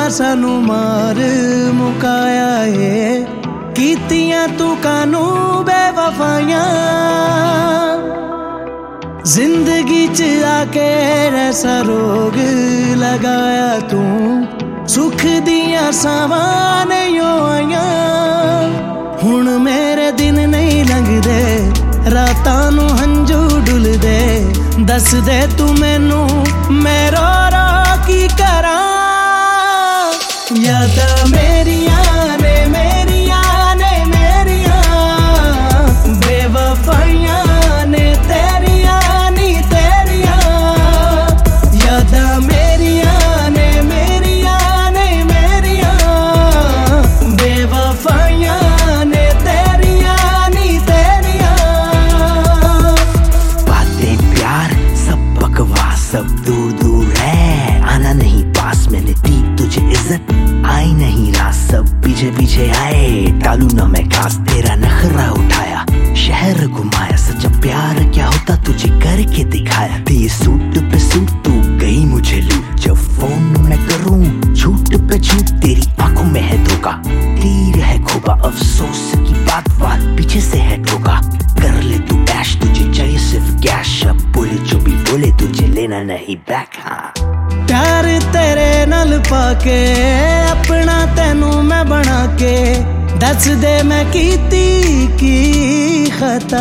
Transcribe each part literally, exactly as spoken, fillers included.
सानू मार मुकाया है, कीतियां तू कानू बेवफाइयां। जिंदगी च आके ऐसा रोग लगाया तू, सुख दियां सावां नहीं आइयां। हुण मेरे दिन नहीं लंघदे, रातां नू हंजू डुलदे, दस दे तू मैनू मैं रो रो की करा। यादां मेरियां ने मेरियां ने मेरियां, बेवफाइयां ने तेरियां नी तेरियां। यादां मेरियां ने मेरियां ने मेरियां, बेवफाइयां ने तेरियां नी तेरियां। बातें प्यार सब बकवास, सब दूर दूर है, आना नहीं पास। मैंने दी तुझे इज्जत, आई नहीं रात, सब पीछे पीछे आए, टालू ना मैं घास। तेरा नखरा उठाया, शहर घुमाया, सच्चा प्यार क्या होता तुझे करके दिखाया। तेरे सूट पे सूट तू गई मुझे लूट, जब फोन मैं करूं झूठ पे झूठ, तेरी आंखों में है धोखा, तीर है खोबा। अफसोस की बात बात पीछे से है ठोका, कर ले तू ऐश, तुझे चाहिए सिर्फ कैश। अब बोले जो भी बोले, तुझे लेना नहीं बैक। हाँ प्यार तेरे नाल पाके, अपना तेनू मैं बना के, दस दे मैं कीती की खता।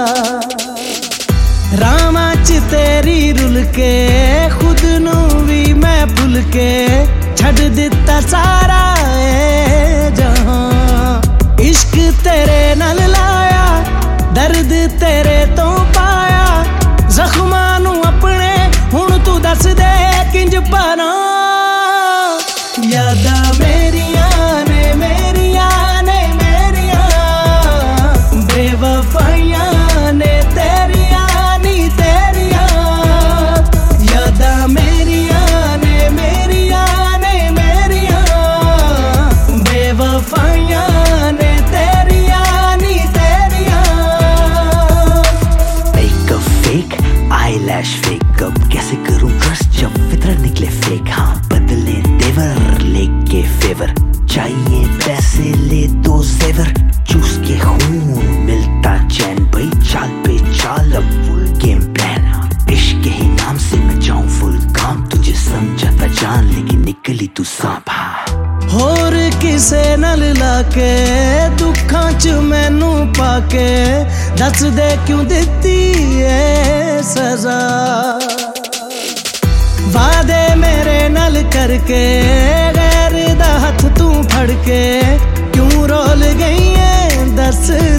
रामां च तेरी रुल के, खुद नू भी मैं भुल के, छड़ दिता सारा ए जहां। इश्क तेरे नाल लाया, दर्द तेरे तो पाया, जख्मां नू अपने हुण तू दस दे किंज पाना। यादां मेरियां ने मेरियां ने मेरियां, बेवफाइयां ने तेरियां नी तेरियां। यादां मेरियां ने मेरियां ने मेरियां, बेवफाइयां ने तेरियां नी तेरियां। Make a fake eyelash fake, अब कैसे करूं ट्रस्ट जब फितरत निकले फेक। हाँ बदले तेवर लेके फेवर, चाहिए पैसे ले दो जेवर, चूस के खून मिलता चैन। भाई चाल पे चाल, अब फुल गेम प्लान, इश्क ही नाम से मैं जाऊं फुल काम। तुझे समझाता जान, लेकिन निकली तू सांप। होर किसे नाल लाके, दुखां च मैनू पाके, दस दे क्यों दित्ती ए सजा। वादे मेरे नाल करके, गैर दा हथ तू फड़ के, क्यों रोल गई है दस